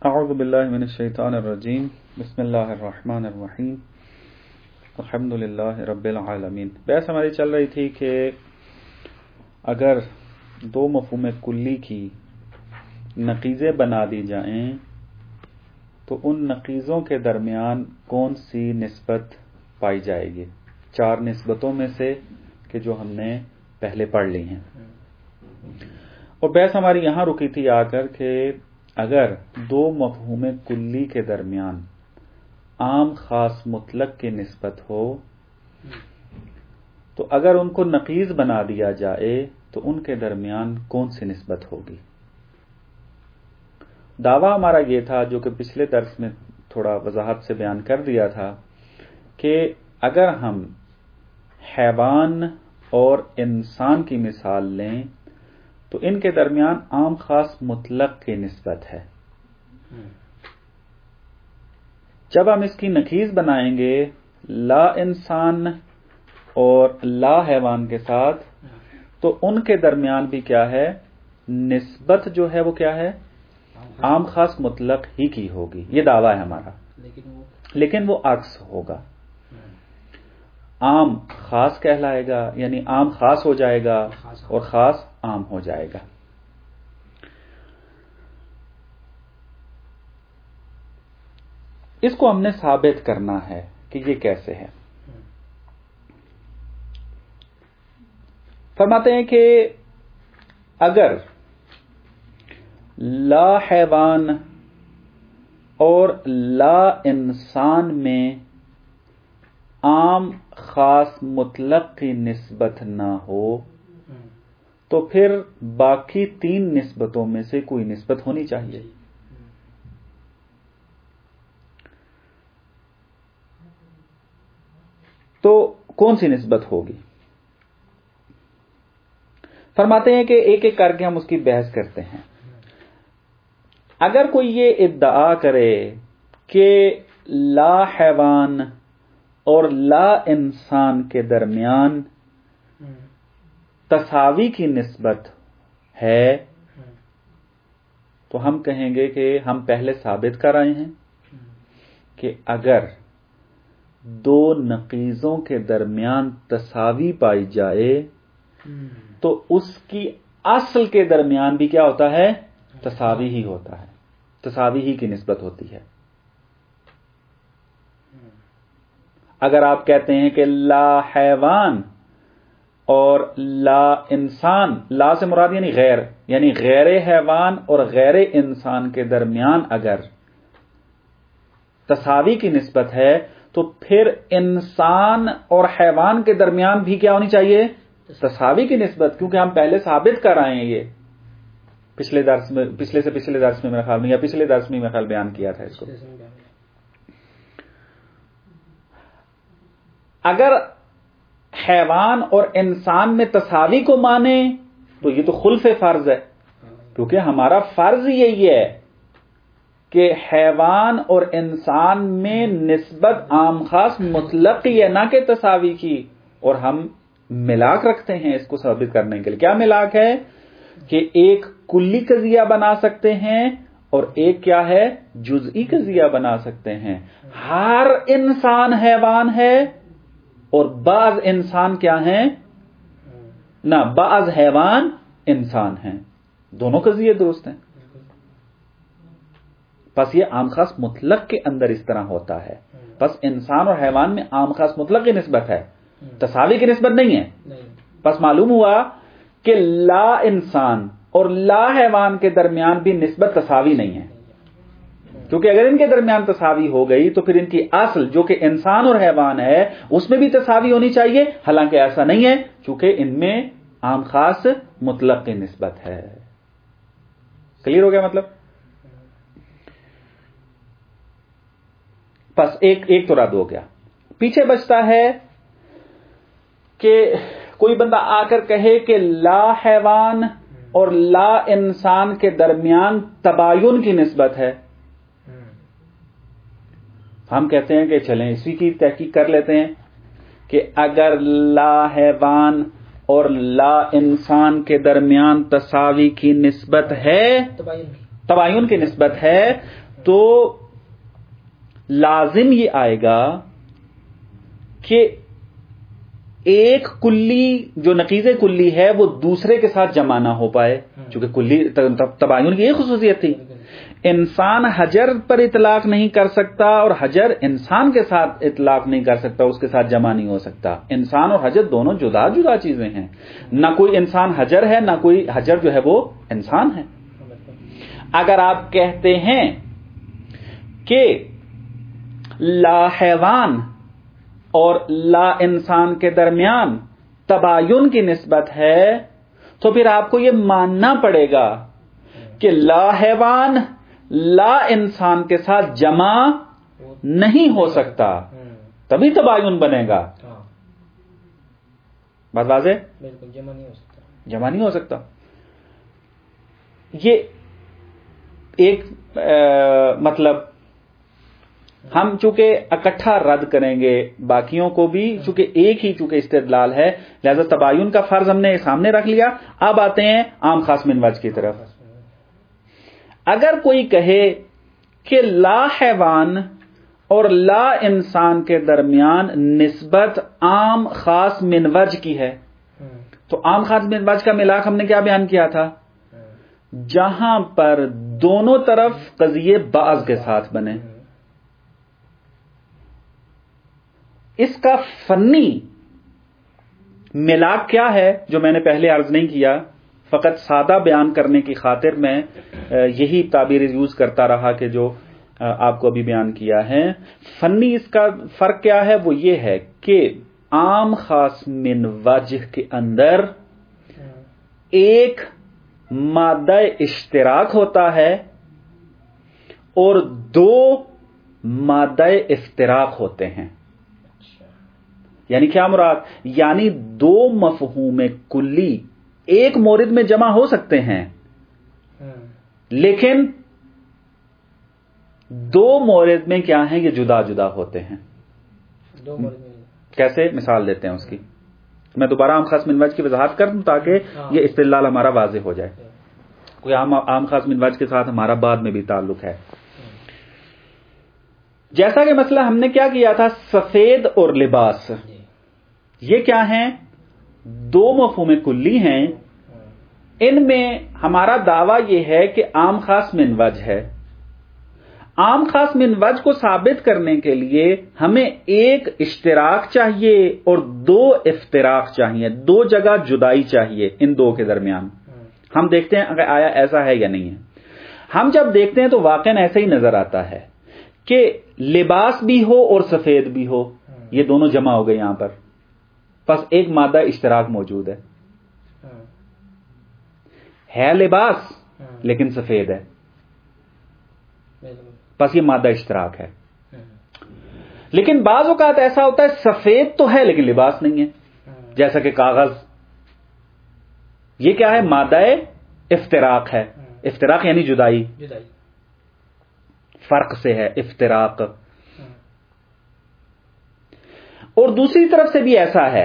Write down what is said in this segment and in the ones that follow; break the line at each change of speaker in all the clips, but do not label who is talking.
اعوذ باللہ من الشیطان الرجیم بسم اللہ الرحمن الرحیم الحمد للہ رب العالمین۔ بحث ہماری چل رہی تھی کہ اگر دو مفہوم کلی کی نقیضیں بنا دی جائیں تو ان نقیضوں کے درمیان کون سی نسبت پائی جائے گی، چار نسبتوں میں سے کہ جو ہم نے پہلے پڑھ لی ہیں۔ اور بحث ہماری یہاں رکی تھی آ کر کہ اگر دو مفہوم کلی کے درمیان عام خاص مطلق کی نسبت ہو تو اگر ان کو نقیض بنا دیا جائے تو ان کے درمیان کون سی نسبت ہوگی۔ دعویٰ ہمارا یہ تھا، جو کہ پچھلے درس میں تھوڑا وضاحت سے بیان کر دیا تھا، کہ اگر ہم حیوان اور انسان کی مثال لیں تو ان کے درمیان عام خاص مطلق کی نسبت ہے۔ جب ہم اس کی نقیض بنائیں گے لا انسان اور لا حیوان کے ساتھ تو ان کے درمیان بھی کیا ہے، نسبت جو ہے وہ کیا ہے، عام خاص مطلق ہی کی ہوگی۔ یہ دعویٰ ہے ہمارا، لیکن وہ عکس ہوگا، عام خاص کہلائے گا، یعنی عام خاص ہو جائے گا اور خاص عام ہو جائے گا۔ اس کو ہم نے ثابت کرنا ہے کہ یہ کیسے ہے۔ فرماتے ہیں کہ اگر لا حیوان اور لا انسان میں عام خاص مطلق کی نسبت نہ ہو تو پھر باقی تین نسبتوں میں سے کوئی نسبت ہونی چاہیے۔ تو کون سی نسبت ہوگی؟ فرماتے ہیں کہ ایک ایک کر کے ہم اس کی بحث کرتے ہیں۔ اگر کوئی یہ ادعا کرے کہ لا حیوان اور لا انسان کے درمیان تساوی کی نسبت ہے تو ہم کہیں گے کہ ہم پہلے ثابت کر آئے ہیں کہ اگر دو نقیضوں کے درمیان تساوی پائی جائے تو اس کی اصل کے درمیان بھی کیا ہوتا ہے، تساوی ہی ہوتا ہے، تساوی ہی کی نسبت ہوتی ہے۔ اگر آپ کہتے ہیں کہ لا حیوان اور لا انسان، لا سے مراد یعنی غیر حیوان اور غیر انسان کے درمیان اگر تساوی کی نسبت ہے تو پھر انسان اور حیوان کے درمیان بھی کیا ہونی چاہیے، تساوی کی نسبت، کیونکہ ہم پہلے ثابت کر آئے ہیں۔ یہ پچھلے درس میں، پچھلے درس میں میرا خیال نہیں، یا پچھلے درس میں میرا خیال بیان کیا تھا اس کو۔ اگر حیوان اور انسان میں تساوی کو مانے تو یہ تو خلف فرض ہے، کیونکہ ہمارا فرض یہی ہے کہ حیوان اور انسان میں نسبت عام خاص مطلق کی ہے، نہ کہ تساوی کی، اور ہم ملاک رکھتے ہیں اس کو ثابت کرنے کے لیے۔ کیا ملاک ہے؟ کہ ایک کلی قضیہ بنا سکتے ہیں اور ایک کیا ہے، جزئی قضیہ بنا سکتے ہیں۔ ہر انسان حیوان ہے اور بعض انسان کیا ہیں، نہ بعض حیوان انسان ہیں، دونوں قضیے درست ہیں۔ بس یہ عام خاص مطلق کے اندر اس طرح ہوتا ہے۔ بس انسان اور حیوان میں عام خاص مطلق کی نسبت ہے، تساوی کی نسبت نہیں ہے۔ بس معلوم ہوا کہ لا انسان اور لا حیوان کے درمیان بھی نسبت تساوی نہیں ہے، کیونکہ اگر ان کے درمیان تساوی ہو گئی تو پھر ان کی اصل جو کہ انسان اور حیوان ہے اس میں بھی تساوی ہونی چاہیے، حالانکہ ایسا نہیں ہے چونکہ ان میں عام خاص مطلق کی نسبت ہے۔ کلیئر ہو گیا مطلب؟ بس ایک تو رد ہو گیا۔ پیچھے بچتا ہے کہ کوئی بندہ آ کر کہے کہ لا حیوان اور لا انسان کے درمیان تباین کی نسبت ہے۔ ہم کہتے ہیں کہ چلیں اسی کی تحقیق کر لیتے ہیں کہ اگر لا حیوان اور لا انسان کے درمیان تساوی کی نسبت ہے تباین کی نسبت ہے تو لازم یہ آئے گا کہ ایک کلی جو نقیض کلی ہے وہ دوسرے کے ساتھ جمع نہ ہو پائے، چونکہ کلی تباین کی یہ خصوصیت تھی. انسان حجر پر اطلاق نہیں کر سکتا اور حجر انسان کے ساتھ اطلاق نہیں کر سکتا، اس کے ساتھ جمع نہیں ہو سکتا. انسان اور حجر دونوں جدا جدا چیزیں ہیں، نہ کوئی انسان حجر ہے نہ کوئی حجر جو ہے وہ انسان ہے. اگر آپ کہتے ہیں کہ لا حیوان اور لا انسان کے درمیان تباین کی نسبت ہے تو پھر آپ کو یہ ماننا پڑے گا کہ لا حیوان لا انسان کے ساتھ جمع نہیں ہو سکتا، تبھی تباین بنے گا. بات واضح؟
بالکل جمع نہیں ہو سکتا.
جمع نہیں ہو سکتا. یہ ایک مطلب ہم چونکہ اکٹھا رد کریں گے باقیوں کو بھی، چونکہ ایک ہی چونکہ استدلال ہے، لہذا تباین کا فرض ہم نے سامنے رکھ لیا. اب آتے ہیں عام خاص من وجہ کی طرف. اگر کوئی کہے کہ لا حیوان اور لا انسان کے درمیان نسبت عام خاص من وجہ کی ہے، تو عام خاص من وجہ کا ملاک ہم نے کیا بیان کیا تھا؟ جہاں پر دونوں طرف قضیے بعض کے ساتھ بنے. اس کا فنی ملاک کیا ہے جو میں نے پہلے عرض نہیں کیا، فقط سادہ بیان کرنے کی خاطر میں یہی تعبیر یوز کرتا رہا کہ جو آپ کو ابھی بیان کیا ہے. فنی اس کا فرق کیا ہے؟ وہ یہ ہے کہ عام خاص من وجہ کے اندر ایک مادہ اشتراک ہوتا ہے اور دو مادہ افتراق ہوتے ہیں. یعنی کیا مراد؟ یعنی دو مفہوم کلی ایک مورد میں جمع ہو سکتے ہیں، لیکن دو مورد میں کیا ہیں؟ یہ جدا جدا ہوتے ہیں. کیسے؟ مثال دیتے ہیں اس کی. میں دوبارہ عام خاص من وجہ کی وضاحت کر دوں تاکہ یہ استدلال ہمارا واضح ہو جائے. کوئی عام خاص من وجہ کے ساتھ ہمارا بعد میں بھی تعلق ہے. جیسا کہ مسئلہ ہم نے کیا کیا تھا، سفید اور لباس، یہ کیا ہیں؟ دو مفہوم کلی ہیں. ان میں ہمارا دعویٰ یہ ہے کہ عام خاص من وجہ ہے. عام خاص من وجہ کو ثابت کرنے کے لیے ہمیں ایک اشتراک چاہیے اور دو افتراق چاہیے، دو جگہ جدائی چاہیے ان دو کے درمیان. ہم دیکھتے ہیں اگر آیا ایسا ہے یا نہیں ہے. ہم جب دیکھتے ہیں تو واقعاً ایسا ہی نظر آتا ہے کہ لباس بھی ہو اور سفید بھی ہو، یہ دونوں جمع ہو گئے یہاں پر، بس ایک مادہ اشتراک موجود ہے لباس لیکن سفید ہے، بس یہ مادہ اشتراک ہے. لیکن بعض اوقات ایسا ہوتا ہے سفید تو ہے لیکن لباس نہیں ہے، جیسا کہ کاغذ. یہ کیا ہے؟ مادہ افتراق ہے. افتراق یعنی جدائی، فرق سے ہے افتراق. اور دوسری طرف سے بھی ایسا ہے،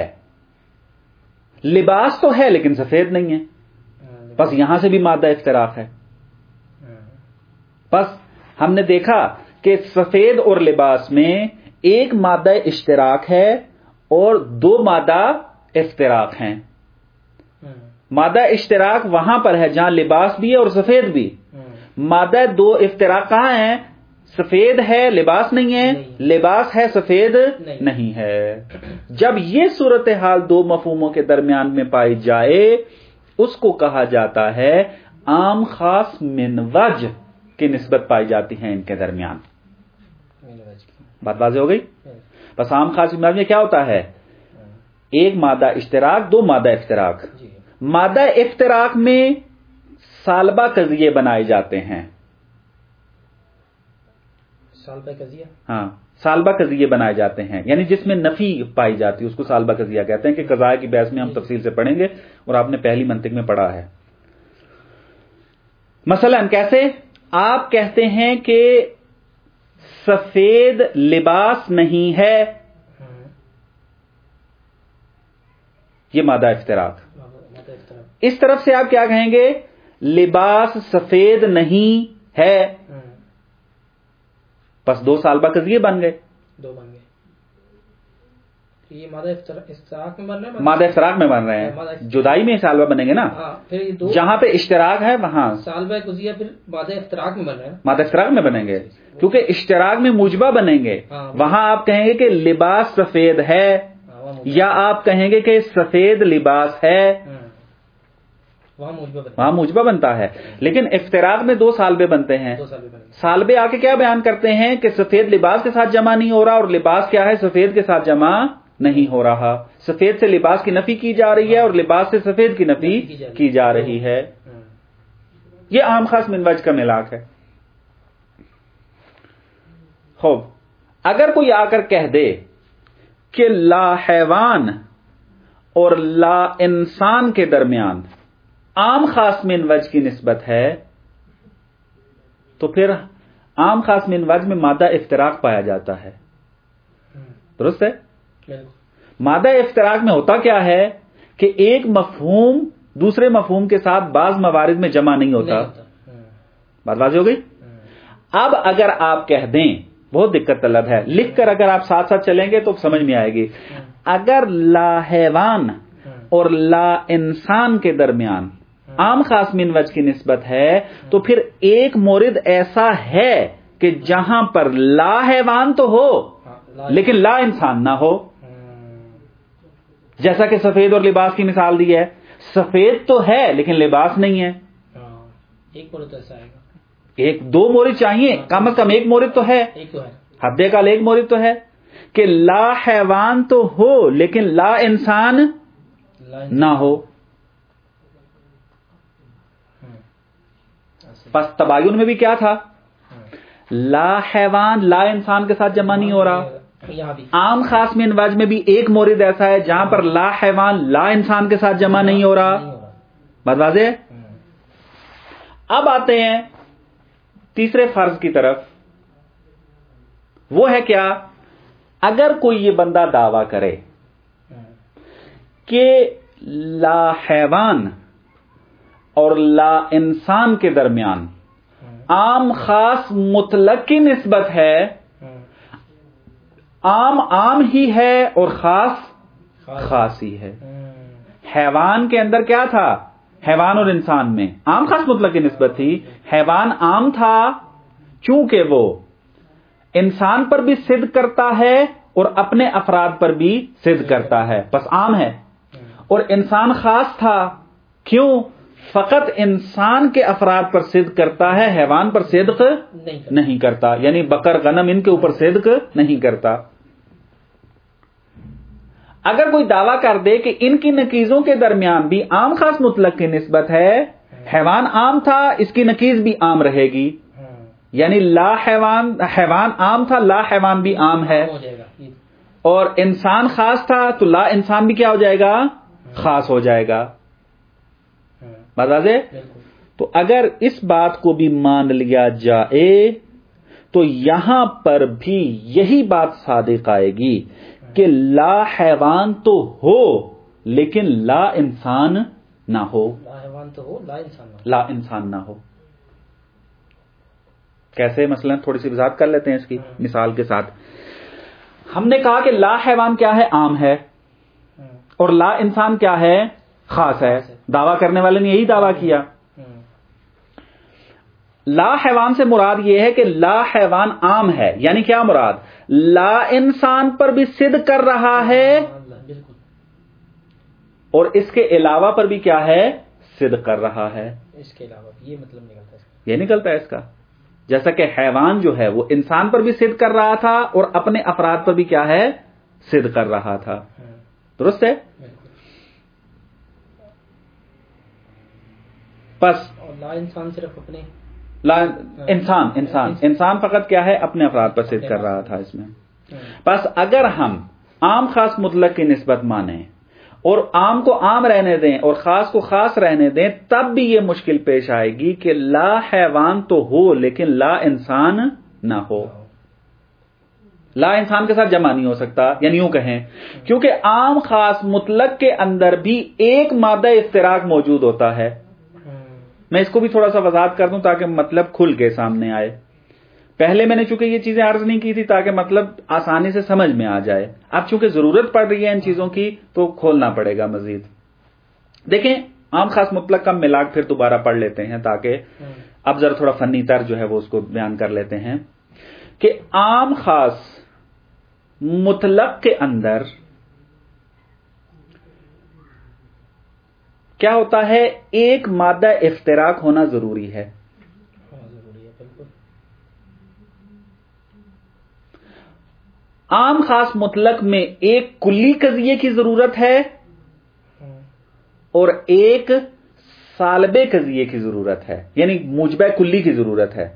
لباس تو ہے لیکن سفید نہیں ہے، بس یہاں سے بھی مادہ افتراق ہے. بس ہم نے دیکھا کہ سفید اور لباس میں ایک مادہ اشتراک ہے اور دو مادہ افتراق ہیں. مادہ اشتراک وہاں پر ہے جہاں لباس بھی ہے اور سفید بھی. مادہ دو افتراق کہاں ہیں؟ سفید ہے لباس نہیں ہے، لباس ہے سفید نہیں ہے. جب یہ صورتحال دو مفہوموں کے درمیان میں پائی جائے اس کو کہا جاتا ہے عام خاص من وجہ کی نسبت پائی جاتی ہے ان کے درمیان. بات واضح ہو گئی؟ بس عام خاص من وجہ میں کیا ہوتا ہے؟ ایک مادہ اشتراک، دو مادہ افتراق. مادہ افتراق میں سالبہ قضیے بنائے جاتے ہیں.
سالبہ قضیہ؟
ہاں، سالبہ قضیے بنائے جاتے ہیں، یعنی جس میں نفی پائی جاتی ہے اس کو سالبہ قضیہ کہتے ہیں، کہ قضاء کی بحث میں ہم تفصیل سے پڑھیں گے اور آپ نے پہلی منطق میں پڑھا ہے. مثلا کیسے؟ آپ کہتے ہیں کہ سفید لباس نہیں ہے، یہ مادہ افتراق. اس طرف سے آپ کیا کہیں گے؟ لباس سفید نہیں ہے، بس 2 سالبہ قضیے بن گئے.
2 بن گئے. یہ مادہ اشتراک میں بن رہے ہیں،
مادہ اشتراک میں بن رہے ہیں، جدائی میں سالبہ بنیں گے نا.
پھر یہ 2
جہاں پہ اشتراک ہے وہاں
سالبہ قضیہ پھر مادہ اشتراک میں بن رہے ہیں.
مادہ اشتراک میں بنیں گے، کیونکہ اشتراک میں موجبہ بنیں گے. وہاں آپ کہیں گے کہ لباس سفید ہے، یا آپ کہیں گے کہ سفید لباس ہے، وہاں موجبہ بنتا ہے. لیکن افتراق میں 2 سالبے بنتے ہیں. سالبے آ کے کیا بیان کرتے ہیں کہ سفید لباس کے ساتھ جمع نہیں ہو رہا، اور لباس کیا ہے، سفید کے ساتھ جمع نہیں ہو رہا. سفید سے لباس کی نفی کی جا رہی ہے اور لباس سے سفید کی نفی کی جا رہی ہے. یہ عام خاص من وجہ کا ملاک ہے. خوب، اگر کوئی آ کر کہہ دے کہ لا حیوان اور لا انسان کے درمیان عام خاص من وجہ کی نسبت ہے، تو پھر عام خاص من وجہ میں مادہ افتراق پایا جاتا ہے. درست ہے؟ مادہ افتراق میں ہوتا کیا ہے کہ ایک مفہوم دوسرے مفہوم کے ساتھ بعض موارد میں جمع نہیں ہوتا. بات واضح ہو گئی؟ اب اگر آپ کہہ دیں، بہت دقت طلب ہے، لکھ کر اگر آپ ساتھ ساتھ چلیں گے تو سمجھ میں آئے گی. اگر لا حیوان اور لا انسان کے درمیان عام خاص من وجہ کی نسبت ہے، تو پھر ایک مورد ایسا ہے کہ جہاں پر لا حیوان تو ہو لیکن لا انسان نہ ہو. جیسا کہ سفید اور لباس کی مثال دی ہے، سفید تو ہے لیکن لباس نہیں ہے.
ایک مورد ایسا آئے گا،
ایک 2 مورد چاہیے، کم از کم ایک مورد تو ہے، حد اقل ایک مورد تو ہے کہ لا حیوان تو ہو لیکن لا انسان نہ ہو. پس تباین میں بھی کیا تھا، لا حیوان لا انسان کے ساتھ جمع نہیں ہو رہا. عام خاص من وجہ میں بھی ایک مورد ایسا ہے جہاں پر لا حیوان لا انسان کے ساتھ جمع نہیں ہو رہا. بات واضح ہے؟ اب آتے ہیں تیسرے فرض کی طرف. وہ ہے کیا، اگر کوئی یہ بندہ دعویٰ کرے کہ لا حیوان اور لا انسان کے درمیان عام خاص مطلق کی نسبت ہے، عام عام ہی ہے اور خاص خاص ہی ہے. حیوان کے اندر کیا تھا، حیوان اور انسان میں عام خاص مطلق کی نسبت تھی. حیوان عام تھا چونکہ وہ انسان پر بھی صدق کرتا ہے اور اپنے افراد پر بھی صدق کرتا ہے، بس عام ہے. اور انسان خاص تھا، کیوں، فقط انسان کے افراد پر صدق کرتا ہے، حیوان پر صدق نہیں کرتا، یعنی بکر غنم ان کے اوپر صدق نہیں کرتا. اگر کوئی دعویٰ کر دے کہ ان کی نقیضوں کے درمیان بھی عام خاص مطلق کی نسبت ہے، حیوان عام تھا اس کی نقیض بھی عام رہے گی، یعنی لا حیوان عام تھا لا حیوان بھی عام ہے، اور انسان خاص تھا تو لا انسان بھی کیا ہو جائے گا، خاص ہو جائے گا. واضح؟ تو اگر اس بات کو بھی مان لیا جائے تو یہاں پر بھی یہی بات صادق آئے گی کہ لا حیوان تو ہو لیکن لا انسان نہ ہو.
لا حیوان تو ہو
لا انسان نہ ہو. کیسے؟ مثلا تھوڑی سی وضاحت کر لیتے ہیں اس کی مثال کے ساتھ. ہم نے کہا کہ لا حیوان کیا ہے، عام ہے، اور لا انسان کیا ہے، خاص ہے. دعویٰ کرنے والے نے یہی دعویٰ کیا. لا حیوان سے مراد یہ ہے کہ لا حیوان عام ہے، یعنی کیا مراد، لا انسان پر بھی صدق کر رہا ہے اور اس کے علاوہ پر بھی کیا ہے، صدق کر رہا ہے.
اس کے علاوہ یہ مطلب نکلتا ہے،
یہ نکلتا ہے اس کا، جیسا کہ حیوان جو ہے وہ انسان پر بھی صدق کر رہا تھا اور اپنے افراد پر بھی کیا ہے، صدق کر رہا تھا. درست ہے؟ بس
لا انسان صرف اپنے
انسان فقط کیا ہے، اپنے افراد پر صدق کر رہا تھا اس میں. بس اگر ہم عام خاص مطلق کی نسبت مانیں اور عام کو عام رہنے دیں اور خاص کو خاص رہنے دیں، تب بھی یہ مشکل پیش آئے گی کہ لا حیوان تو ہو لیکن لا انسان نہ ہو. لا انسان کے ساتھ جمع نہیں ہو سکتا، یعنی یوں کہیں کیونکہ عام خاص مطلق کے اندر بھی ایک مادہ افتراق موجود ہوتا ہے. میں اس کو بھی تھوڑا سا وضاحت کر دوں تاکہ مطلب کھل کے سامنے آئے. پہلے میں نے چونکہ یہ چیزیں عرض نہیں کی تھی تاکہ مطلب آسانی سے سمجھ میں آ جائے. اب چونکہ ضرورت پڑ رہی ہے ان چیزوں کی تو کھولنا پڑے گا مزید. دیکھیں عام خاص مطلق کا ملاک پھر دوبارہ پڑھ لیتے ہیں تاکہ اب ذرا تھوڑا فنی تر جو ہے وہ اس کو بیان کر لیتے ہیں کہ عام خاص مطلق کے اندر کیا ہوتا ہے، ایک مادہ افتراق ہونا ضروری ہے. عام خاص مطلق میں ایک کلی قضیے کی ضرورت ہے اور ایک سالب قضیے کی ضرورت ہے، یعنی موجبہ کلی کی ضرورت ہے.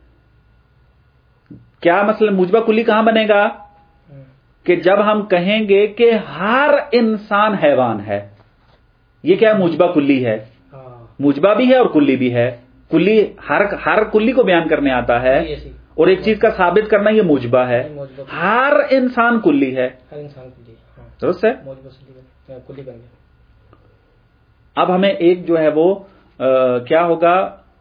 کیا مثلا موجبہ کلی کہاں بنے گا کہ جب ہم کہیں گے کہ ہر انسان حیوان ہے، یہ کیا موجبہ کلی ہے. موجبہ بھی ہے اور کلی بھی ہے. کلی ہر کلی کو بیان کرنے آتا ہے اور ایک چیز کا ثابت کرنا یہ موجبہ ہے. ہر انسان کلی ہے، درست ہے. اب ہمیں ایک جو ہے وہ کیا ہوگا،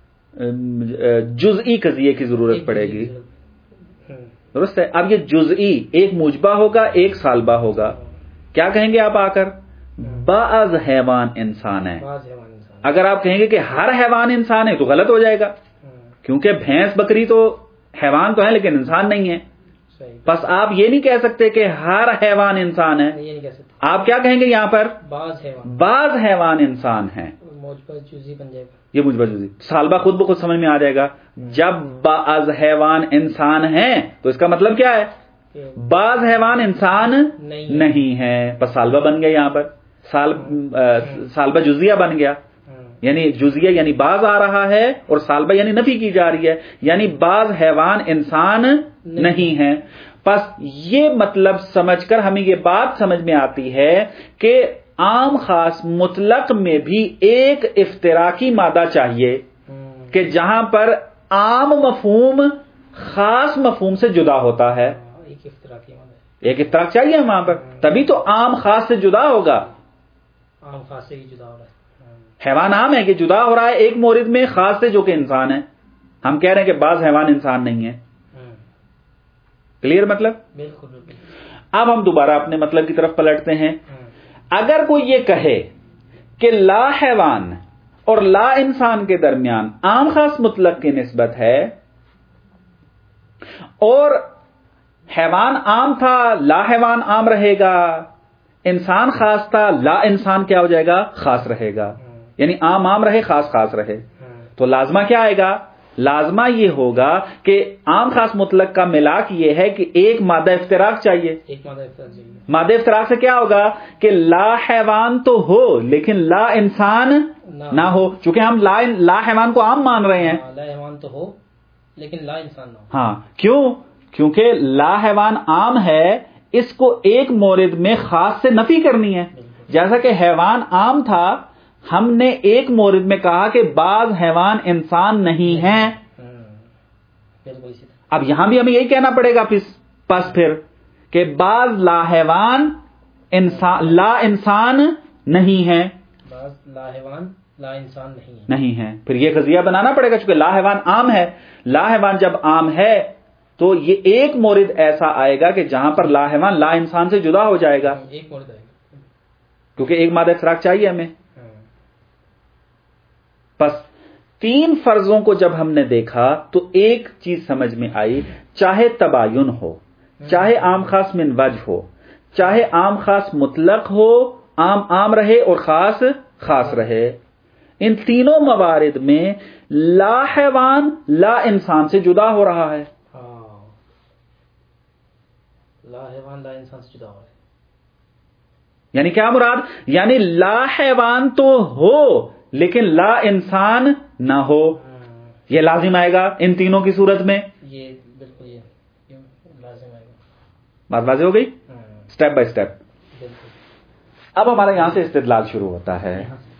جزئی قضیے کی ضرورت پڑے گی، درست ہے. اب یہ جزئی ایک موجبہ ہوگا ایک سالبہ ہوگا. کیا کہیں گے آپ آ کر، بعض حیوان انسان ہے. اگر آپ کہیں گے کہ ہر حیوان انسان ہے تو غلط ہو جائے گا، کیونکہ بھینس بکری تو حیوان تو ہے لیکن انسان نہیں ہے. بس آپ یہ نہیں کہہ سکتے کہ ہر حیوان انسان ہے. آپ کیا کہیں گے یہاں پر، بعض حیوان انسان ہیں. یہ موجبہ جزئی سالبہ خود بخود سمجھ میں آ جائے گا. جب بعض حیوان انسان ہیں تو اس کا مطلب کیا ہے، بعض حیوان انسان نہیں ہے. بس سالبہ بن گیا، یہاں پر سالبہ جزیہ بن گیا. یعنی جزیہ یعنی بعض آ رہا ہے اور سالبہ یعنی نفی کی جا رہی ہے، یعنی بعض حیوان انسان نہیں ہے. پس یہ مطلب سمجھ کر ہمیں یہ بات سمجھ میں آتی ہے کہ عام خاص مطلق میں بھی ایک افتراقی مادہ چاہیے کہ جہاں پر عام مفہوم خاص مفہوم سے جدا ہوتا ہے. ایک افتراق چاہیے وہاں پر، تبھی تو عام خاص سے جدا ہوگا.
عام خاص سے ہی جدا ہو رہا ہے.
حیوان عام ہے کہ جدا ہو رہا ہے ایک مورد میں خاص سے جو کہ انسان ہے. ہم کہہ رہے ہیں کہ بعض حیوان انسان نہیں ہے. کلیئر مطلب؟
بالکل.
اب ہم دوبارہ اپنے مطلب کی طرف پلٹتے ہیں. اگر کوئی یہ کہے کہ لا حیوان اور لا انسان کے درمیان عام خاص مطلق کی نسبت ہے اور حیوان عام تھا لا حیوان عام رہے گا، انسان خاص تھا لا انسان کیا ہو جائے گا، خاص رہے گا. یعنی عام عام رہے خاص خاص رہے. تو لازمہ کیا آئے گا، لازمہ یہ ہوگا کہ عام خاص مطلق کا ملاک یہ ہے کہ ایک مادہ افتراق چاہیے. مادہ افتراق سے کیا ہوگا کہ لا حیوان تو ہو لیکن لا انسان نہ ہو، چونکہ ہم لا حیوان کو عام مان رہے ہیں.
لا حیوان تو ہو لیکن لا انسان نہ ہو.
ہاں کیوں، کیونکہ لا حیوان عام ہے، اس کو ایک مورد میں خاص سے نفی کرنی ہے. جیسا کہ حیوان عام تھا، ہم نے ایک مورد میں کہا کہ بعض حیوان انسان نہیں ہیں. اب یہاں بھی ہمیں یہی کہنا پڑے گا پس پھر کہ بعض لا حیوان لا انسان نہیں ہیں.
بعض لا حیوان لا انسان
نہیں ہیں. پھر یہ قضیہ بنانا پڑے گا چونکہ لا حیوان عام ہے. لا حیوان جب عام ہے تو یہ ایک مورد ایسا آئے گا کہ جہاں پر لا حیوان لا انسان سے جدا ہو جائے گا،
ایک مورد آئے گا
کیونکہ ایک مادہ افتراق چاہیے ہمیں. پس تین فرضوں کو جب ہم نے دیکھا تو ایک چیز سمجھ میں آئی، چاہے تباین ہو، چاہے عام خاص من وجہ ہو، چاہے عام خاص مطلق ہو، عام عام رہے اور خاص خاص رہے، ان تینوں موارد میں لا حیوان لا انسان سے جدا ہو رہا ہے.
لا حیوان لا انسان سے جدا ہو رہا ہے.
یعنی کیا مراد، یعنی لا حیوان تو ہو لیکن لا انسان نہ ہو. یہ لازم آئے گا ان تینوں کی صورت میں.
یہ بالکل یہ لازم آئے گا.
بات واضح ہو گئی سٹیپ بائی سٹیپ. اب ہمارا یہاں سے استدلال شروع ہوتا ہے.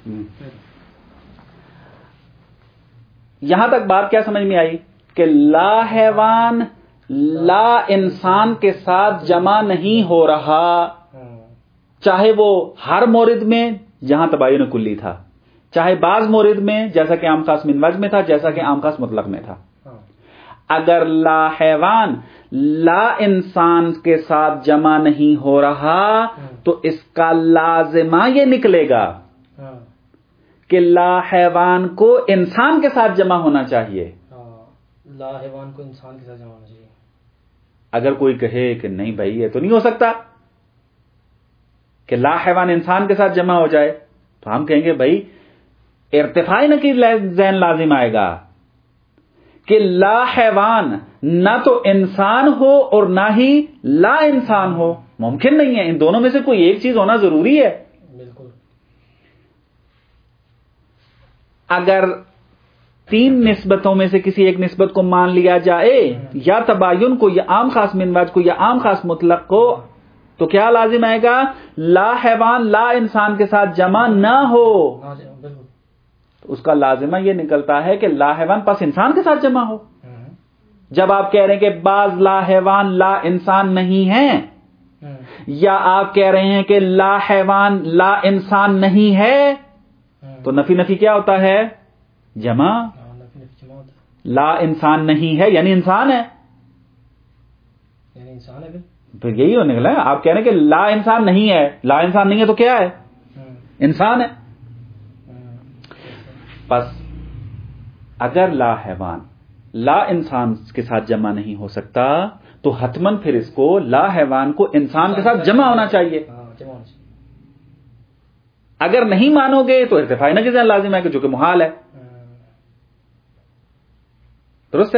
یہاں تک بات کیا سمجھ میں آئی کہ لا حیوان لا انسان کے ساتھ جمع نہیں ہو رہا، چاہے وہ ہر مورد میں جہاں تباین کلی تھا، چاہے بعض مورد میں جیسا کہ عام خاص من وجہ میں تھا، جیسا کہ عام خاص مطلق میں تھا. اگر لا حیوان لا انسان کے ساتھ جمع نہیں ہو رہا تو اس کا لازمہ یہ نکلے گا کہ لا حیوان کو انسان کے ساتھ جمع ہونا چاہیے.
لا حیوان کو انسان کے ساتھ جمع ہونا چاہیے.
اگر کوئی کہے کہ نہیں بھائی یہ تو نہیں ہو سکتا کہ لا حیوان انسان کے ساتھ جمع ہو جائے، تو ہم کہیں گے بھائی ارتفاعی نقیض ذہن لازم آئے گا کہ لا حیوان نہ تو انسان ہو اور نہ ہی لا انسان ہو. ممکن نہیں ہے، ان دونوں میں سے کوئی ایک چیز ہونا ضروری ہے.
بالکل.
اگر 3 نسبتوں میں سے کسی ایک نسبت کو مان لیا جائے، یا تباین کو یا عام خاص من وجہ کو یا عام خاص مطلق کو، تو کیا لازم آئے گا؟ لا حیوان لا انسان کے ساتھ جمع نہ ہو. تو اس کا لازمہ یہ نکلتا ہے کہ لا حیوان پس انسان کے ساتھ جمع ہو. جب آپ کہہ رہے ہیں کہ بعض لا حیوان لا انسان نہیں ہیں، یا آپ کہہ رہے ہیں کہ لا حیوان لا انسان نہیں ہے، تو نفی نفی کیا ہوتا ہے؟ جمع. لا انسان نہیں ہے یعنی انسان ہے، تو یہی ہونے نکلا ہے. آپ کہہ رہے ہیں کہ لا انسان نہیں ہے، لا انسان نہیں ہے تو کیا ہے؟ انسان ہے. بس اگر لا حیوان لا انسان کے ساتھ جمع نہیں ہو سکتا تو حتماً پھر اس کو لا حیوان کو انسان کے ساتھ جمع ہونا چاہیے. اگر نہیں مانو گے تو ارتفاعی نقیض ذہن لازم ہے کہ جو کہ محال ہے. درست ہے؟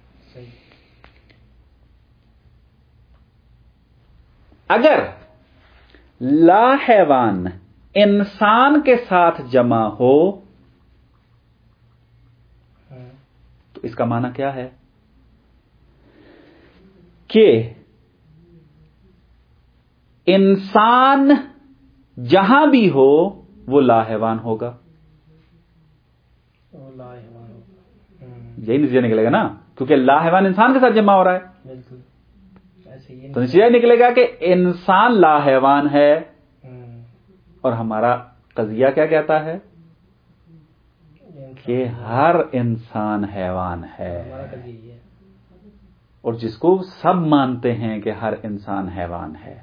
اگر لا حیوان انسان کے ساتھ جمع ہو تو اس کا معنی کیا ہے؟ کہ انسان جہاں بھی ہو وہ لا حیوان ہوگا. یہی نتیجہ نکلے گا نا، کیونکہ لا حیوان انسان کے ساتھ جمع ہو رہا ہے. تو نتیجہ نکلے گا کہ انسان لا حیوان ہے، اور ہمارا قضیہ کیا کہتا ہے کہ ہر انسان حیوان ہے، اور جس کو سب مانتے ہیں کہ ہر انسان حیوان ہے.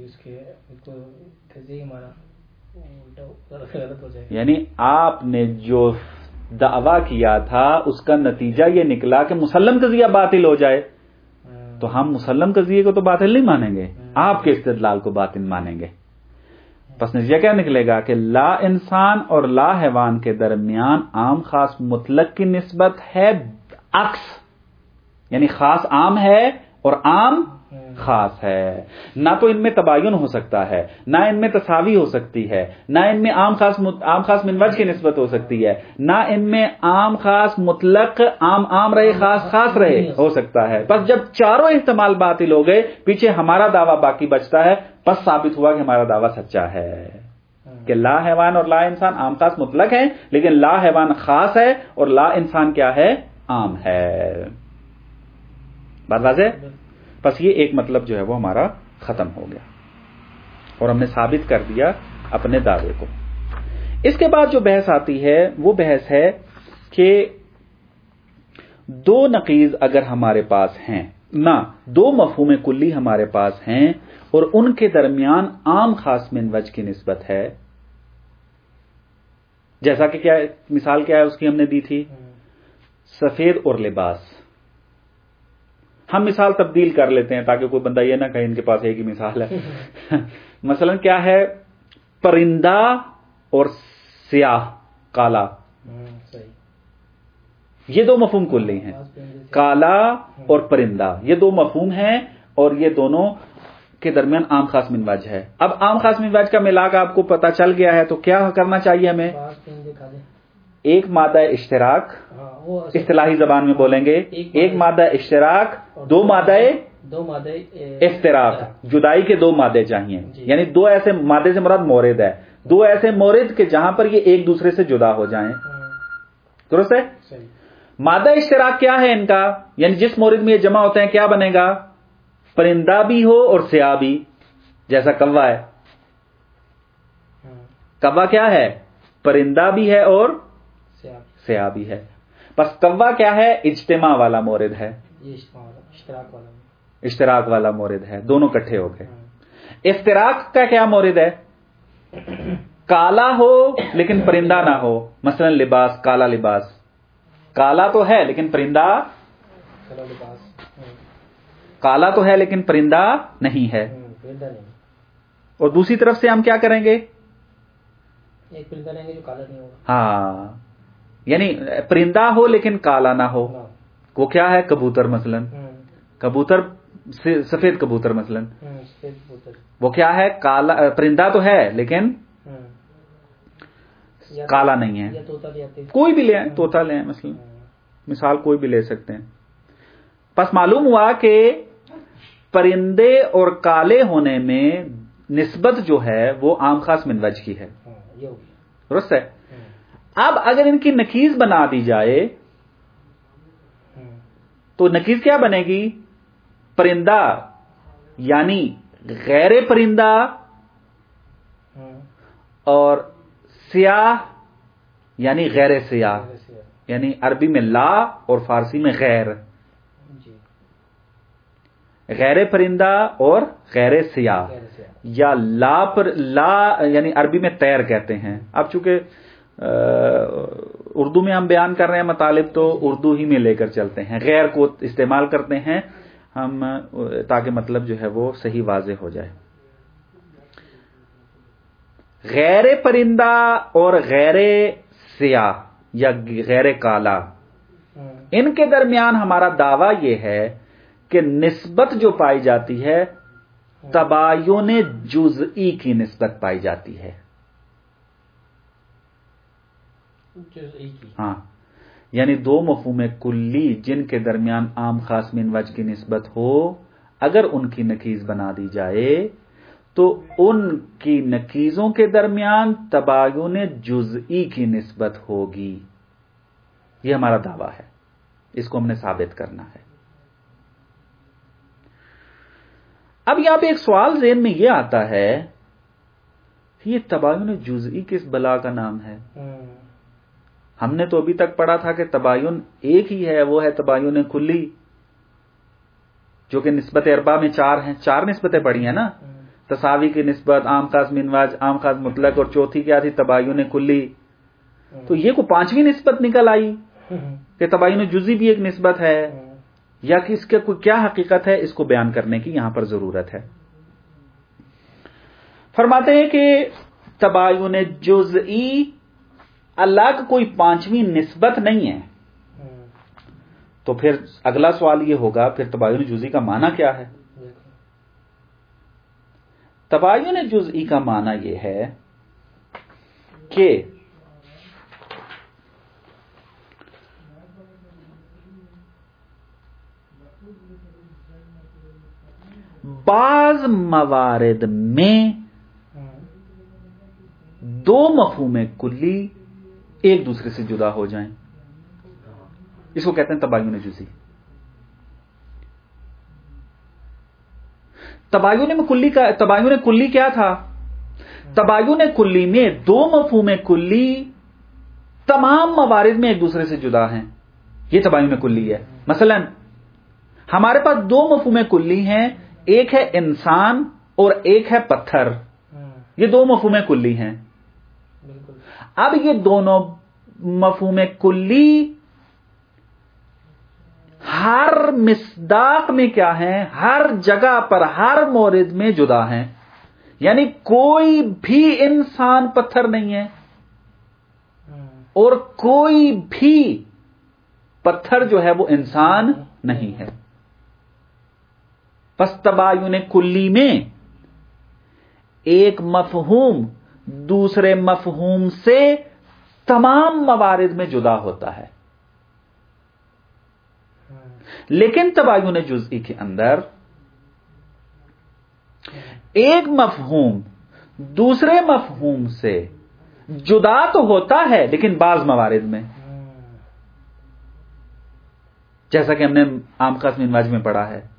یعنی آپ نے جو دعویٰ کیا تھا اس کا نتیجہ یہ نکلا کہ مسلم قضیہ باطل ہو جائے، تو ہم مسلم قضیے کو تو باطل نہیں مانیں گے، آپ کے استدلال کو باطل مانیں گے. پس نتیجہ کیا نکلے گا کہ لا انسان اور لا حیوان کے درمیان عام خاص مطلق کی نسبت ہے عکس، یعنی خاص عام ہے اور عام خاص ہے. نہ تو ان میں تباین ہو سکتا ہے، نہ ان میں تساوی ہو سکتی ہے، نہ ان میں عام خاص من وجہ کی نسبت ہو سکتی ہے، نہ ان میں عام خاص مطلق عام رہے خاص خاص رہے ہو سکتا ہے. بس جب چاروں احتمال باطل ہو گئے، پیچھے ہمارا دعویٰ باقی بچتا ہے. بس ثابت ہوا کہ ہمارا دعویٰ سچا ہے کہ لا حیوان اور لا انسان عام خاص مطلق ہیں، لیکن لا حیوان خاص ہے اور لا انسان کیا ہے؟ عام ہے. بات واضح؟ بس یہ ایک مطلب جو ہے وہ ہمارا ختم ہو گیا اور ہم نے ثابت کر دیا اپنے دعوے کو. اس کے بعد جو بحث آتی ہے وہ بحث ہے کہ 2 نقیض اگر ہمارے پاس ہیں، نہ 2 مفہوم کلی ہمارے پاس ہیں اور ان کے درمیان عام خاص من وجہ کی نسبت ہے. جیسا کہ کیا مثال کیا ہے اس کی ہم نے دی تھی، سفید اور لباس. ہم مثال تبدیل کر لیتے ہیں تاکہ کوئی بندہ یہ نہ کہے ان کے پاس ایک ہی مثال ہے. مثلا کیا ہے؟ پرندہ اور سیاہ کالا، یہ 2 مفہوم کلی ہیں. کالا اور پرندہ یہ 2 مفہوم ہیں اور یہ دونوں کے درمیان عام خاص من وجہ ہے. اب عام خاص من وجہ کا ملاک آپ کو پتہ چل گیا ہے تو کیا کرنا چاہیے ہمیں؟ ایک مادہ اشتراک، اصطلاحی زبان میں بولیں گے ایک مادہ اشتراک، 2 مادہ افتراق. جدائی کے 2 مادے چاہیے، یعنی 2 ایسے مادے سے مراد مورد ہے، 2 ایسے مورد کہ جہاں پر یہ ایک دوسرے سے جدا ہو جائیں. درست ہے؟ مادہ اشتراک کیا ہے ان کا؟ یعنی جس مورد میں یہ جمع ہوتے ہیں کیا بنے گا؟ پرندہ بھی ہو اور سیاہ بھی، جیسا کوا ہے. کوا کیا ہے؟ پرندہ بھی ہے اور
سیاب
سیاہ بھی ہے. بس قوا کیا ہے؟ اجتماع والا مورد ہے،
یہ اشتراک والا
اشتراک والا مورد ہے، دونوں کٹھے ہو گئے. افتراق کا کیا مورد ہے؟ کالا ہو لیکن پرندہ نہ ہو. مثلا لباس، کالا لباس، کالا تو ہے لیکن پرندہ،
کالا لباس
کالا تو ہے لیکن پرندہ نہیں ہے.
پرندہ نہیں.
اور دوسری طرف سے ہم کیا کریں گے؟
ایک پرندہ لیں گے جو کالا نہیں ہوگا.
ہاں، یعنی پرندہ ہو لیکن کالا نہ ہو. وہ کیا ہے؟ کبوتر مثلا. کبوتر سفید کبوتر مثلا،
سفید کبوتر
وہ کیا ہے؟ کالا، پرندہ تو ہے لیکن کالا نہیں ہے.
یا طوطا بھی آتے ہیں.
کوئی بھی لے آئیں، طوطا لے آئیں مثلا، مثال کوئی بھی لے سکتے ہیں. پس معلوم ہوا کہ پرندے اور کالے ہونے میں نسبت جو ہے وہ عام خاص من وجہ کی ہے.
یہ ہو گیا.
درست ہے. اب اگر ان کی نکیز بنا دی جائے تو نکیز کیا بنے گی؟ پرندہ یعنی غیر پرندہ اور سیاہ یعنی غیر سیاہ، یعنی عربی میں لا اور فارسی میں غیر. غیر پرندہ اور غیر سیاہ، یا لا پر لا یعنی عربی میں طیر کہتے ہیں. اب چونکہ اردو میں ہم بیان کر رہے ہیں مطالب تو اردو ہی میں لے کر چلتے ہیں، غیر کو استعمال کرتے ہیں ہم تاکہ مطلب جو ہے وہ صحیح واضح ہو جائے. غیر پرندہ اور غیر سیاہ یا غیر کالا، ان کے درمیان ہمارا دعویٰ یہ ہے کہ نسبت جو پائی جاتی ہے تباین جزئی کی نسبت پائی جاتی ہے. ہاں، یعنی دو مفہوم کلی جن کے درمیان عام خاص من وجہ کی نسبت ہو، اگر ان کی نکیز بنا دی جائے تو ان کی نکیزوں کے درمیان تباین جزئی کی نسبت ہوگی. یہ ہمارا دعویٰ ہے، اس کو ہم نے ثابت کرنا ہے. اب یہاں پہ ایک سوال ذہن میں یہ آتا ہے، یہ تباین جزئی کس بلا کا نام ہے؟ ہم نے تو ابھی تک پڑھا تھا کہ تباین ایک ہی ہے، وہ ہے تباین کلی، جو کہ نسبت اربع میں 4 ہیں. 4 نسبتیں پڑھی ہیں نا، تساوی کی نسبت، عام خاص من وجہ، عام خاص مطلق، اور چوتھی کیا تھی؟ تباین کلی. تو یہ کو 5ویں نسبت نکل آئی کہ تباین جزئی بھی ایک نسبت ہے، یا کہ اس کے کوئی کیا حقیقت ہے، اس کو بیان کرنے کی یہاں پر ضرورت ہے. فرماتے ہیں کہ تباین جزئی اللہ کا کوئی 5ویں نسبت نہیں ہے. تو پھر اگلا سوال یہ ہوگا، پھر تباین جزئی کا معنی کیا ہے؟ تباین جزئی کا معنی یہ ہے کہ بعض موارد میں دو مفہوم کلی ایک دوسرے سے جدا ہو جائیں، اس کو کہتے ہیں تباین جزئی. تباین کلی کیا تھا؟ تباین کلی میں دو مفہوم کلی تمام موارد میں ایک دوسرے سے جدا ہیں، یہ تباین کلی ہے. مثلا ہمارے پاس دو مفہوم کلی ہیں، ایک ہے انسان اور ایک ہے پتھر، یہ دو مفہوم کلی ہیں. اب یہ دونوں مفہوم کلی ہر مصداق میں کیا ہیں؟ ہر جگہ پر، ہر مورد میں جدا ہیں. یعنی کوئی بھی انسان پتھر نہیں ہے اور کوئی بھی پتھر جو ہے وہ انسان نہیں ہے. پس تباین کلی میں ایک مفہوم دوسرے مفہوم سے تمام موارد میں جدا ہوتا ہے. لیکن تباین جزئی کے اندر ایک مفہوم دوسرے مفہوم سے جدا تو ہوتا ہے لیکن بعض موارد میں، جیسا کہ ہم نے عام خاص من وجہ میں پڑھا ہے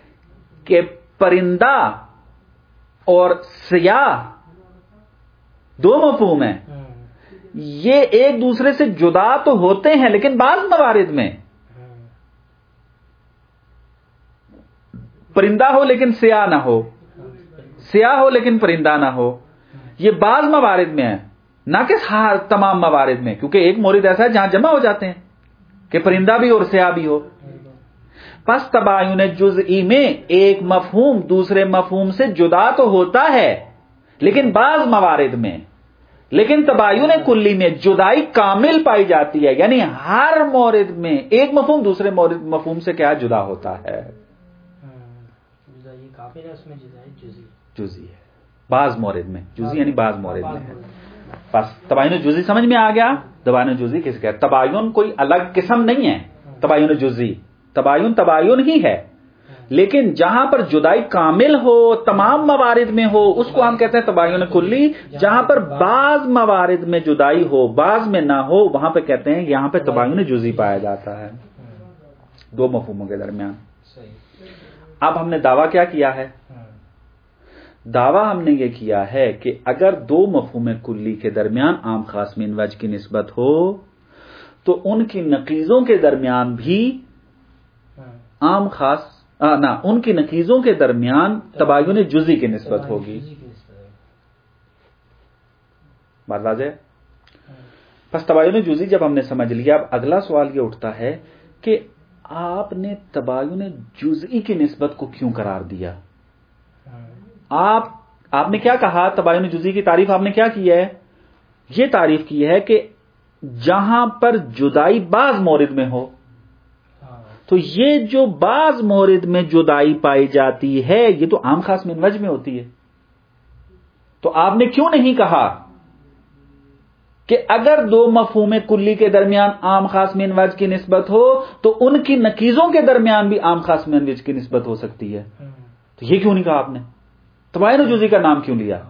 کہ پرندہ اور سیاہ دو مفہوم ہیں. یہ ایک دوسرے سے جدا تو ہوتے ہیں لیکن بعض موارد میں پرندہ ہو لیکن سیاہ نہ ہو، سیاہ ہو لیکن پرندہ نہ ہو. یہ بعض موارد میں ہے، نہ کہ تمام موارد میں، کیونکہ ایک مورد ایسا ہے جہاں جمع ہو جاتے ہیں کہ پرندہ بھی اور سیاہ بھی ہو. پس تباین جزئی میں ایک مفہوم دوسرے مفہوم سے جدا تو ہوتا ہے لیکن بعض موارد میں، لیکن تباین کلی میں جدائی کامل پائی جاتی ہے، یعنی ہر مورد میں ایک مفہوم دوسرے مفہوم سے کیا جدا ہوتا ہے، جزئی ہے بعض مورد میں. جزئی یعنی بعض مورد میں ہے. بس تباین جزئی سمجھ میں آ گیا. تباین جزئی کس کا ہے؟ تباین کوئی الگ قسم نہیں ہے. تباین جزئی تباین ہی ہے، لیکن جہاں پر جدائی کامل ہو تمام موارد میں ہو اس کو ہم کہتے ہیں تباین کلی. جہاں پر بعض موارد میں جدائی ہو بعض میں نہ ہو وہاں پہ کہتے ہیں یہاں پہ تباین جزئی پایا جاتا ہے دو مفہوموں کے درمیان. اب ہم نے دعویٰ کیا کیا ہے؟ دعویٰ ہم نے یہ کیا ہے کہ اگر دو مفہوم کلی کے درمیان عام خاص من وجہ کی نسبت ہو تو ان کی نقیضوں کے درمیان بھی عام خاص ان کی نقیضوں کے درمیان تباین جزئی کی نسبت ہوگی. بات واضح ہے؟ پس تباین جزئی جب ہم نے سمجھ لیا، اب اگلا سوال یہ اٹھتا ہے کہ آپ نے تباین جزئی کی نسبت کو کیوں قرار دیا؟ آپ نے کیا کہا؟ تباین جزئی کی تعریف آپ نے کیا کی ہے؟ یہ تعریف کی ہے کہ جہاں پر جدائی بعض مورد میں ہو، تو یہ جو بعض مورد میں جدائی پائی جاتی ہے یہ تو عام خاص من وجہ میں ہوتی ہے. تو آپ نے کیوں نہیں کہا کہ اگر دو مفہوم کلی کے درمیان عام خاص من وجہ کی نسبت ہو تو ان کی نقیضوں کے درمیان بھی عام خاص من وجہ کی نسبت ہو سکتی ہے؟ تو یہ کیوں نہیں کہا آپ نے؟ تباین جزئی کا نام کیوں لیا؟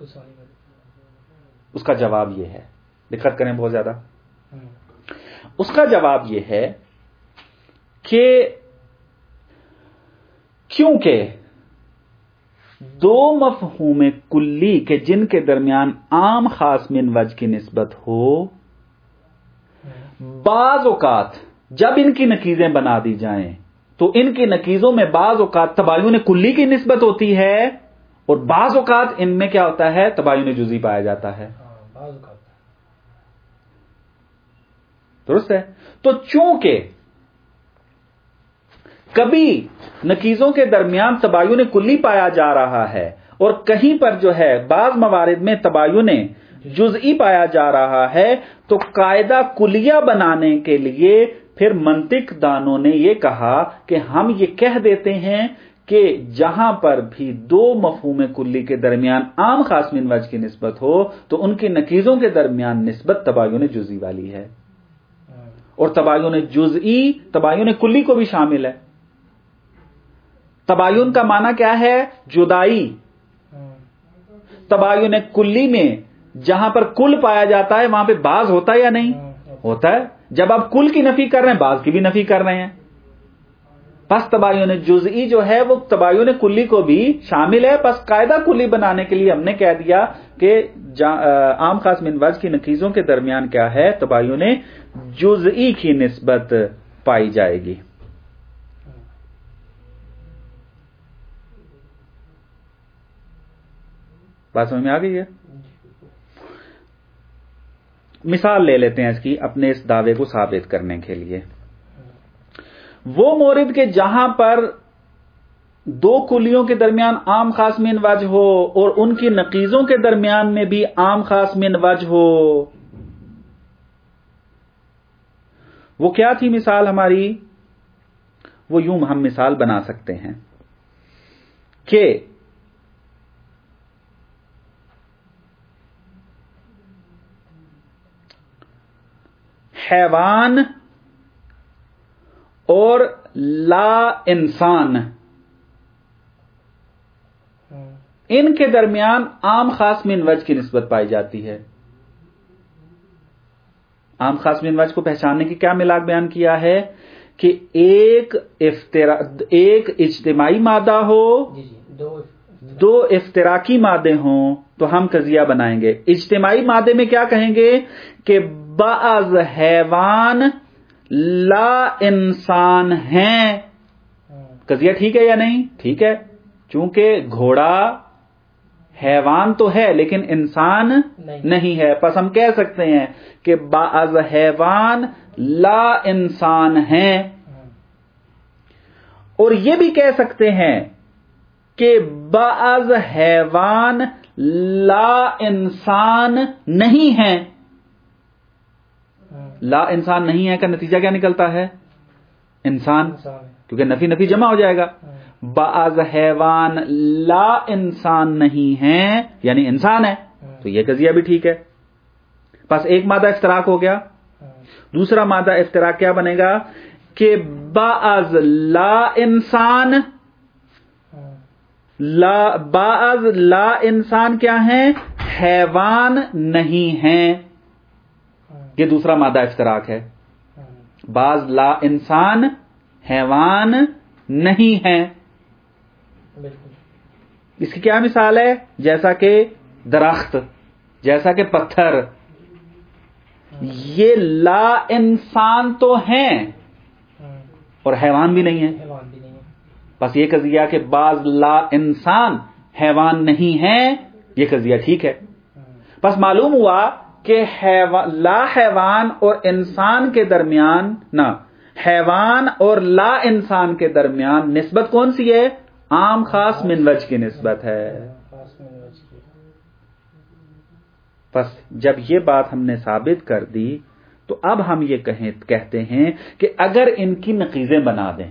اس کا جواب یہ ہے، دقت کریں بہت زیادہ. اس کا جواب یہ ہے کہ کیونکہ دو مفہوم کلی کے جن کے درمیان عام خاص من وجہ کی نسبت ہو، بعض اوقات جب ان کی نقیضیں بنا دی جائیں تو ان کی نقیضوں میں بعض اوقات تباین کلی کی نسبت ہوتی ہے اور بعض اوقات ان میں کیا ہوتا ہے؟ تباین جزئی پایا جاتا ہے. درست ہے؟ تو چونکہ کبھی نقیضوں کے درمیان تباین کلی پایا جا رہا ہے اور کہیں پر جو ہے بعض موارد میں تباین جزئی پایا جا رہا ہے، تو قاعدہ کلیہ بنانے کے لیے پھر منطق دانوں نے یہ کہا کہ ہم یہ کہہ دیتے ہیں کہ جہاں پر بھی دو مفہوم کلی کے درمیان عام خاص من وجہ کی نسبت ہو تو ان کی نقیضوں کے درمیان نسبت تباین جزئی والی ہے، اور تباین جزئی تباین کلی کو بھی شامل ہے. تباین کا معنی کیا ہے؟ جدائی. تباین کلی میں جہاں پر کل پایا جاتا ہے وہاں پہ بعض ہوتا ہے یا نہیں ہوتا ہے؟ جب آپ کل کی نفی کر رہے ہیں بعض کی بھی نفی کر رہے ہیں. پس تباین جزئی جو ہے وہ تباین کلی کو بھی شامل ہے. پس قاعدہ کلی بنانے کے لیے ہم نے کہہ دیا کہ عام خاص من وجہ کی نقیضوں کے درمیان کیا ہے؟ تباین جزئی کی نسبت پائی جائے گی. بات سمجھ میں آ گئی ہے؟ مثال لے لیتے ہیں اس کی اپنے اس دعوے کو ثابت کرنے کے لیے. وہ مورد کے جہاں پر دو کلیوں کے درمیان عام خاص من وجہ ہو اور ان کی نقیضوں کے درمیان میں بھی عام خاص من وجہ ہو، وہ کیا تھی مثال ہماری؟ وہ یوں ہم مثال بنا سکتے ہیں کہ حیوان اور لا انسان، ان کے درمیان عام خاص من وجہ کی نسبت پائی جاتی ہے. عام خاص من وجہ کو پہچاننے کی کیا ملاک بیان کیا ہے کہ ایک اجتماعی مادہ ہو، دو افتراقی مادے ہوں تو ہم قضیہ بنائیں گے. اجتماعی مادے میں کیا کہیں گے کہ بعض حیوان لا انسان ہیں. قضیہ ٹھیک ہے یا نہیں؟ ٹھیک ہے، چونکہ گھوڑا حیوان تو ہے لیکن انسان نہیں ہے، پس ہم کہہ سکتے ہیں کہ بعض حیوان لا انسان ہیں. اور یہ بھی کہہ سکتے ہیں کہ بعض حیوان لا انسان نہیں ہیں. لا انسان نہیں ہے کا نتیجہ کیا نکلتا ہے؟ انسان، کیونکہ نفی نفی جمع ہو جائے گا. بعض حیوان لا انسان نہیں ہیں یعنی انسان ہے، تو یہ قضیہ بھی ٹھیک ہے. بس ایک مادہ افتراق ہو گیا. دوسرا مادہ افتراق کیا بنے گا کہ بعض لا انسان، بعض لا انسان کیا ہیں؟ حیوان نہیں ہیں. یہ دوسرا مادہ افتراق ہے. بعض لا انسان حیوان نہیں ہیں. اس کی کیا مثال ہے؟ جیسا کہ درخت، جیسا کہ پتھر، یہ لا انسان تو ہیں اور حیوان بھی نہیں ہے. بس یہ قضیہ کہ بعض لا انسان حیوان نہیں ہیں، یہ قضیہ ٹھیک ہے. بس معلوم ہوا کہ لا حیوان اور انسان کے درمیان، نہ حیوان اور لا انسان کے درمیان نسبت کون سی ہے؟ عام خاص من وجہ کی نسبت ہے. بس جب یہ بات ہم نے ثابت کر دی تو اب ہم یہ کہتے ہیں کہ اگر ان کی نقیضیں بنا دیں،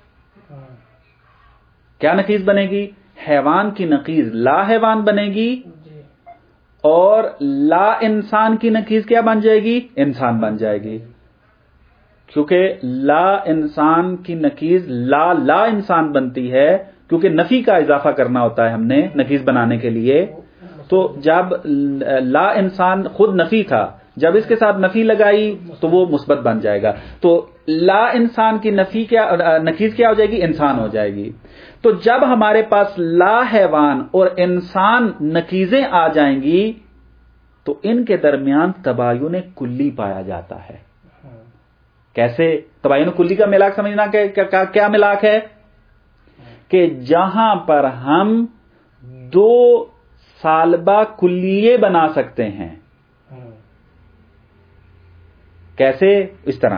کیا نقیض بنے گی؟ حیوان کی نقیض لا حیوان بنے گی اور لا انسان کی نقیض کیا بن جائے گی؟ انسان بن جائے گی. کیونکہ لا انسان کی نقیض لا انسان بنتی ہے، کیونکہ نفی کا اضافہ کرنا ہوتا ہے ہم نے نقیض بنانے کے لیے. تو جب لا انسان خود نفی تھا، جب اس کے ساتھ نفی لگائی تو وہ مثبت بن جائے گا. تو لا انسان کی نقیض کیا ہو جائے گی؟ انسان ہو جائے گی. تو جب ہمارے پاس لا حیوان اور انسان نقیضیں آ جائیں گی تو ان کے درمیان تباین کلی پایا جاتا ہے. کیسے تباین کلی کا ملاک سمجھنا؟ کیا ملاک ہے؟ کہ جہاں پر ہم دو سالبہ کلیے بنا سکتے ہیں. کیسے؟ اس طرح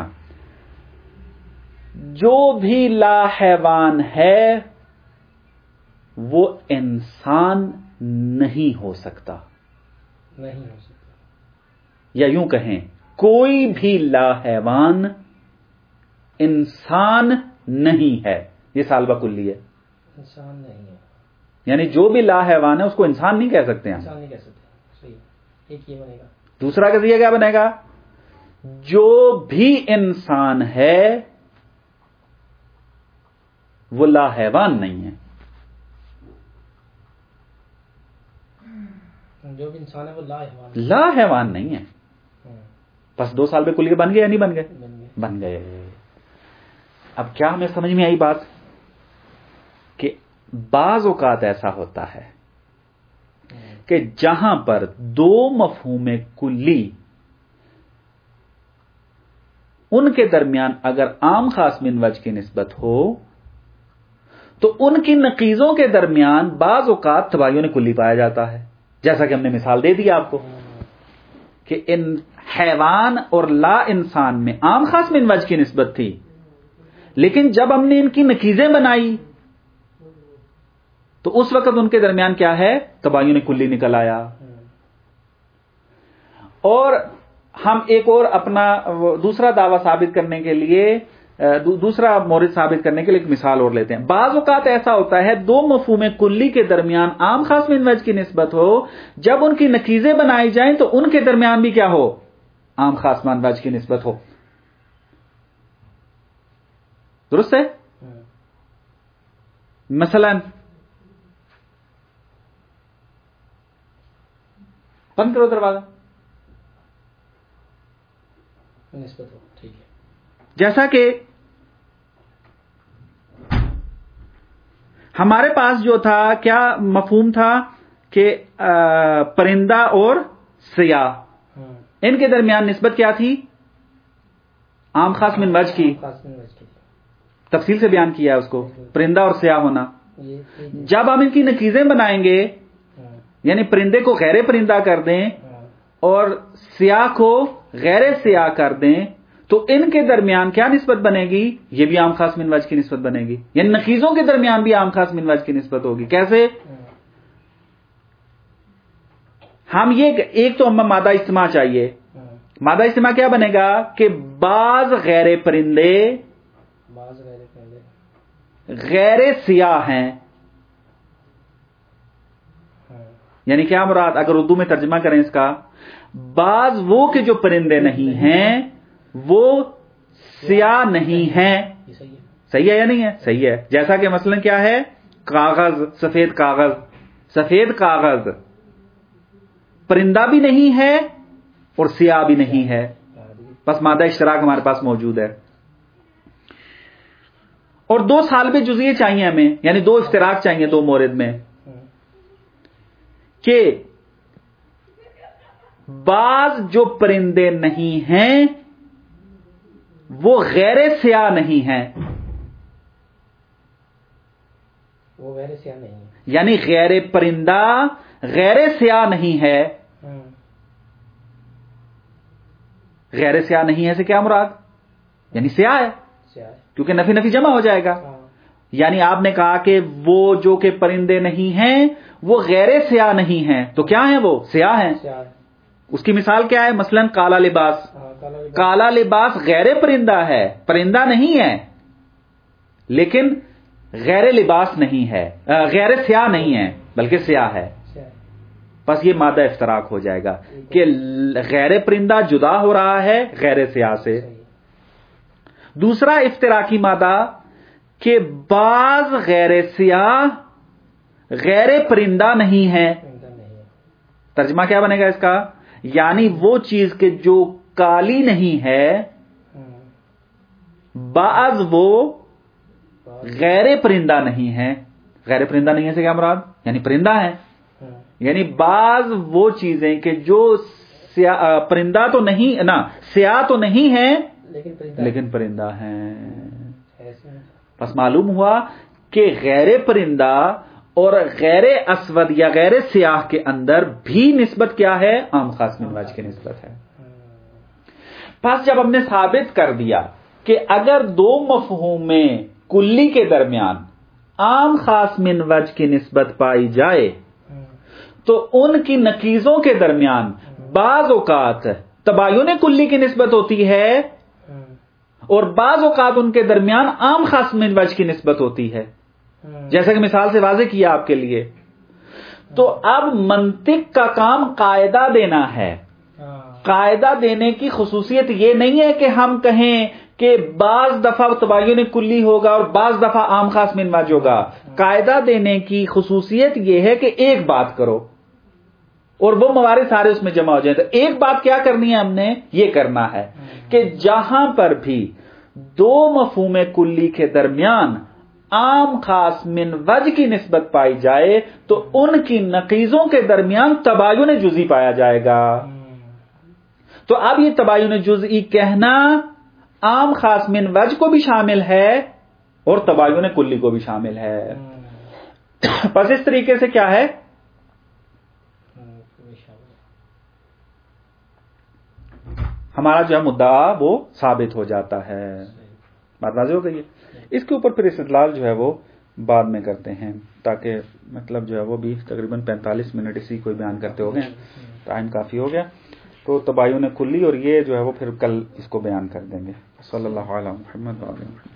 جو بھی لا حیوان ہے وہ انسان نہیں ہو سکتا. یا یوں کہیں کوئی بھی لا حیوان انسان نہیں ہے. یہ سالبہ کلی ہے،
انسان نہیں ہے.
یعنی جو بھی لا حیوان ہے اس کو انسان نہیں کہہ سکتے ہیں.
انسان نہیں کہہ سکتے. صحیح. ایک یہ بنے گا.
دوسرا قضیہ کیا بنے گا؟ جو بھی انسان ہے وہ لا حیوان نہیں ہے.
جو بھی انسان ہے وہ
لا حیوان نہیں ہے. بس دو سال پہ کلی کے بن گئے یا نہیں بن گئے؟ بن گئے. اب کیا ہمیں سمجھ میں آئی بات کہ بعض اوقات ایسا ہوتا ہے کہ جہاں پر دو مفہوم کلی ان کے درمیان اگر عام خاص من وجہ کی نسبت ہو تو ان کی نقیضوں کے درمیان بعض اوقات تباین کلی پایا جاتا ہے. جیسا کہ ہم نے مثال دے دی آپ کو کہ ان حیوان اور لا انسان میں عام خاص من وجہ کی نسبت تھی، لیکن جب ہم نے ان کی نقیضیں بنائی تو اس وقت ان کے درمیان کیا ہے؟ تباین کلی نکل آیا. اور ہم ایک اور اپنا دوسرا دعویٰ ثابت کرنے کے لیے، دوسرا مورد ثابت کرنے کے لیے ایک مثال اور لیتے ہیں. بعض اوقات ایسا ہوتا ہے دو مفہوم کلی کے درمیان عام خاص من وجہ کی نسبت ہو، جب ان کی نقیضیں بنائی جائیں تو ان کے درمیان بھی کیا ہو؟ عام خاص من وجہ کی نسبت ہو. درست ہے؟ مثلا بند کرو دروازہ.
نسبت ہو. ٹھیک ہے.
جیسا کہ ہمارے پاس جو تھا کیا مفہوم تھا کہ پرندہ اور سیاہ، ان کے درمیان نسبت کیا تھی؟ عام خاص من وجہ کی، تفصیل سے بیان کیا ہے اس کو، پرندہ اور سیاہ ہونا۔ جب ہم ان کی نقیزیں بنائیں گے، یعنی پرندے کو غیر پرندہ کر دیں اور سیاہ کو غیر سیاہ کر دیں، تو ان کے درمیان کیا نسبت بنے گی؟ یہ بھی عام خاص من وجہ کی نسبت بنے گی، یعنی نقیزوں کے درمیان بھی عام خاص من وجہ کی نسبت ہوگی۔ کیسے؟ ہم یہ ایک تو ہمیں مادہ اجتماع چاہیے، مادہ اجتماع کیا بنے گا کہ بعض غیر پرندے غیر سیاہ ہیں، یعنی کیا مراد؟ اگر اردو میں ترجمہ کریں اس کا، بعض وہ کہ جو پرندے نہیں ہیں وہ سیاہ نہیں ہیں۔ صحیح ہے یا نہیں ہے؟ صحیح ہے۔ جیسا کہ مثلا کیا ہے؟ کاغذ، سفید کاغذ، سفید کاغذ پرندہ بھی نہیں ہے اور سیاہ بھی نہیں ہے، بس مادہ اشتراک ہمارے پاس موجود ہے۔ اور دو سالب جزئیے چاہیے ہمیں، یعنی دو اشتراک چاہیے دو مورد میں، کہ بعض جو پرندے نہیں ہیں وہ غیر سیاہ نہیں ہیں،
وہ غیر سیاہ نہیں ہے،
یعنی غیر پرندہ غیر سیاہ نہیں ہے۔ غیر سیاہ نہیں ہے سے کیا مراد؟ یعنی سیاہ ہے، کیونکہ نفی نفی جمع ہو جائے گا۔ یعنی آپ نے کہا کہ وہ جو کہ پرندے نہیں ہیں وہ غیر سیاہ نہیں ہیں، تو کیا ہیں؟ وہ سیاہ ہیں۔ اس کی مثال کیا ہے؟ مثلا کالا لباس، کالا لباس غیر پرندہ ہے، پرندہ نہیں ہے لیکن غیر لباس نہیں ہے، غیر سیاہ نہیں ہے بلکہ سیاہ ہے، بس یہ مادہ افتراق ہو جائے گا کہ غیر پرندہ جدا ہو رہا ہے غیر سیاہ سے۔ دوسرا افتراقی مادہ کہ بعض غیر سیاہ غیر پرندہ نہیں ہے، ترجمہ کیا بنے گا اس کا؟ یعنی وہ چیز کہ جو کالی نہیں ہے بعض وہ غیر پرندہ نہیں ہے۔ غیر پرندہ نہیں ہے سے کیا مراد؟ یعنی پرندہ ہے، یعنی بعض وہ چیزیں کہ جو پرندہ تو نہیں نا، سیاہ تو نہیں ہے لیکن پرندہ ہیں۔ بس معلوم ہوا کہ غیر پرندہ اور غیر اسود یا غیر سیاہ کے اندر بھی نسبت کیا ہے؟ عام خاص من وجہ کی نسبت ہے۔ پس جب ہم نے ثابت کر دیا کہ اگر دو مفہوم میں کلی کے درمیان عام خاص من وجہ کی نسبت پائی جائے تو ان کی نقیضوں کے درمیان بعض اوقات تباین کلی کی نسبت ہوتی ہے اور بعض اوقات ان کے درمیان عام خاص من وجہ کی نسبت ہوتی ہے، جیسا کہ مثال سے واضح کیا آپ کے لیے۔ تو اب منطق کا کام قاعدہ دینا ہے۔ قاعدہ دینے کی خصوصیت یہ نہیں ہے کہ ہم کہیں کہ بعض دفعہ تباین کلی ہوگا اور بعض دفعہ عام خاص من وجہ ہوگا۔ قاعدہ دینے کی خصوصیت یہ ہے کہ ایک بات کرو اور وہ موارد سارے اس میں جمع ہو جائیں۔ تو ایک بات کیا کرنی ہے؟ ہم نے یہ کرنا ہے کہ جہاں پر بھی دو مفہوم کلی کے درمیان عام خاص من وجہ کی نسبت پائی جائے تو ان کی نقیضوں کے درمیان تباین جزئی پایا جائے گا۔ تو اب یہ تباین جزئی کہنا عام خاص من وجہ کو بھی شامل ہے اور تباین کلی کو بھی شامل ہے۔ پس اس طریقے سے کیا ہے؟ ہمارا جو ہے مدعا وہ ثابت ہو جاتا ہے۔ بات واضح ہو گئی ہے؟ اس کے اوپر پھر استدلال جو ہے وہ بعد میں کرتے ہیں، تاکہ مطلب جو ہے وہ بھی تقریباً 45 منٹ اسی کو بیان کرتے ہو گئے، ٹائم کافی ہو گیا۔ تو تباین کلی اور یہ جو ہے وہ پھر کل اس کو بیان کر دیں گے۔ صلی اللہ علیہ محمد وعلیہ وسلم۔